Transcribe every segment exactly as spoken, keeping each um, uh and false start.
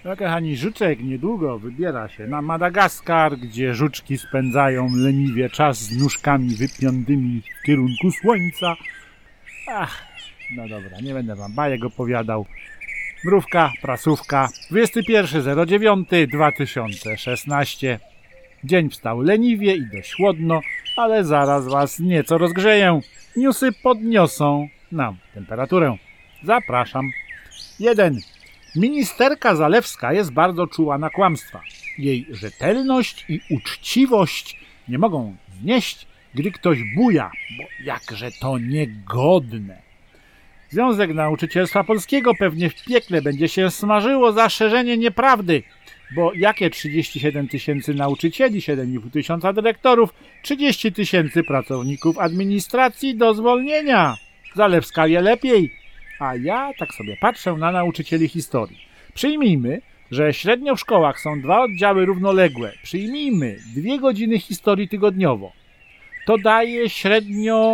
Kochani, żuczek niedługo wybiera się na Madagaskar, gdzie żuczki spędzają leniwie czas z nóżkami wypiątymi w kierunku słońca. Ach, no dobra, nie będę wam bajek opowiadał. Mrówka, prasówka, dwudziestego pierwszego dziewiątego dwa tysiące szesnastego. Dzień wstał leniwie i dość chłodno, ale zaraz was nieco rozgrzeję. Newsy podniosą nam temperaturę. Zapraszam. jeden. Ministerka Zalewska jest bardzo czuła na kłamstwa. Jej rzetelność i uczciwość nie mogą znieść, gdy ktoś buja, bo jakże to niegodne. Związek Nauczycielstwa Polskiego pewnie w piekle będzie się smażyło za szerzenie nieprawdy, bo jakie trzydzieści siedem tysięcy nauczycieli, siedem i pół tysiąca dyrektorów, trzydzieści tysięcy pracowników administracji do zwolnienia. Zalewska wie lepiej. A ja tak sobie patrzę na nauczycieli historii. Przyjmijmy, że średnio w szkołach są dwa oddziały równoległe. Przyjmijmy dwie godziny historii tygodniowo. To daje średnio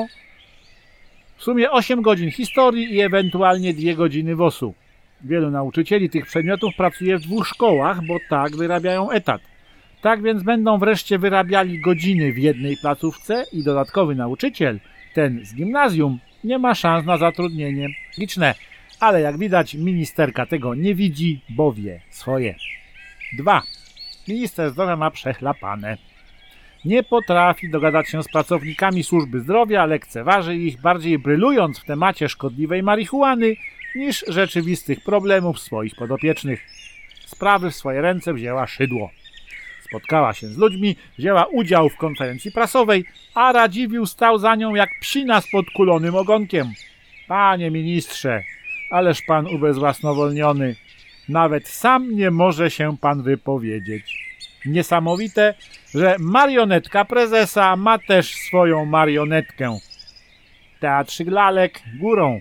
w sumie osiem godzin historii i ewentualnie dwie godziny W O S-u. Wielu nauczycieli tych przedmiotów pracuje w dwóch szkołach, bo tak wyrabiają etat. Tak więc będą wreszcie wyrabiali godziny w jednej placówce i dodatkowy nauczyciel, ten z gimnazjum, nie ma szans na zatrudnienie. Liczne, ale jak widać ministerka tego nie widzi, bo wie swoje. dwa. Minister zdrowia ma przechlapane. Nie potrafi dogadać się z pracownikami służby zdrowia, lekceważy ich, bardziej brylując w temacie szkodliwej marihuany niż rzeczywistych problemów swoich podopiecznych. Sprawy w swoje ręce wzięła Szydło. Spotkała się z ludźmi, wzięła udział w konferencji prasowej, a Radziwiłł stał za nią jak psina z podkulonym ogonkiem. Panie ministrze, ależ pan ubezwłasnowolniony, nawet sam nie może się pan wypowiedzieć. Niesamowite, że marionetka prezesa ma też swoją marionetkę. Teatrzyk lalek górą.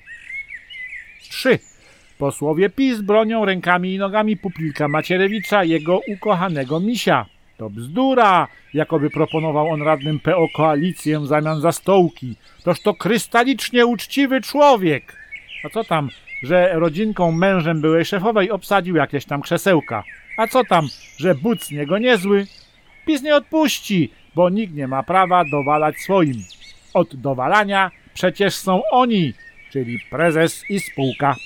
trzy. Posłowie PiS bronią rękami i nogami Pupilka Macierewicza, jego ukochanego misia. To bzdura, jakoby proponował on radnym P O koalicję w zamian za stołki. Toż to krystalicznie uczciwy człowiek. A co tam, że rodzinką mężem byłej szefowej obsadził jakieś tam krzesełka? A co tam, że but z niego niezły? PiS nie odpuści, bo nikt nie ma prawa dowalać swoim. Od dowalania przecież są oni, czyli prezes i spółka.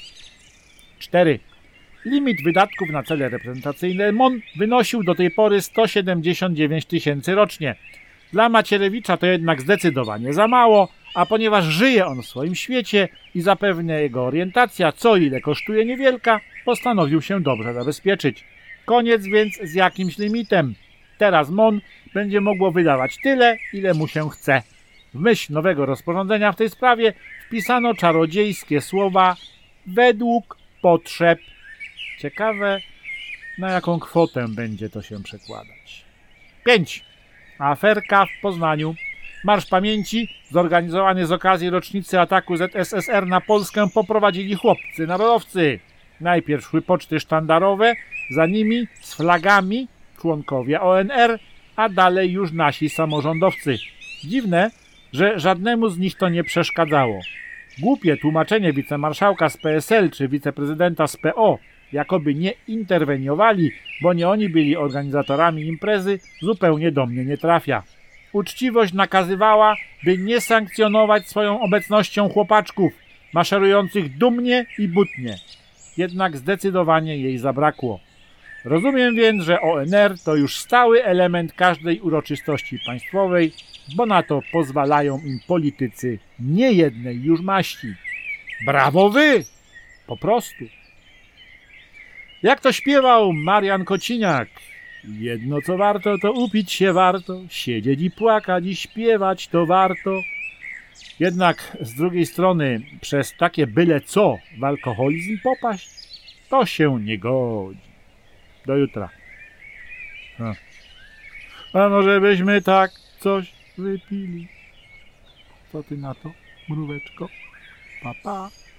cztery. Limit wydatków na cele reprezentacyjne M O N wynosił do tej pory sto siedemdziesiąt dziewięć tysięcy rocznie. Dla Macierewicza to jednak zdecydowanie za mało, a ponieważ żyje on w swoim świecie i zapewne jego orientacja co ile kosztuje niewielka, postanowił się dobrze zabezpieczyć. Koniec więc z jakimś limitem. Teraz M O N będzie mogło wydawać tyle, ile mu się chce. W myśl nowego rozporządzenia w tej sprawie wpisano czarodziejskie słowa według potrzeb. Ciekawe, na jaką kwotę będzie to się przekładać. pięć. Aferka w Poznaniu. Marsz Pamięci zorganizowany z okazji rocznicy ataku Z S S R na Polskę poprowadzili chłopcy narodowcy. Najpierw szły poczty sztandarowe, za nimi z flagami członkowie O N R, a dalej już nasi samorządowcy. Dziwne, że żadnemu z nich to nie przeszkadzało. Głupie tłumaczenie wicemarszałka z P S L czy wiceprezydenta z P O, jakoby nie interweniowali, bo nie oni byli organizatorami imprezy, zupełnie do mnie nie trafia. Uczciwość nakazywała, by nie sankcjonować swoją obecnością chłopaczków, maszerujących dumnie i butnie. Jednak zdecydowanie jej zabrakło. Rozumiem więc, że O N R to już stały element każdej uroczystości państwowej, bo na to pozwalają im politycy niejednej już maści. Brawo wy! Po prostu. Jak to śpiewał Marian Kociniak, jedno co warto, to upić się warto, siedzieć i płakać i śpiewać to warto. Jednak z drugiej strony przez takie byle co w alkoholizm popaść, to się nie godzi. Do jutra. A, A może byśmy tak coś wypili? Co ty na to, mróweczko? Pa, pa.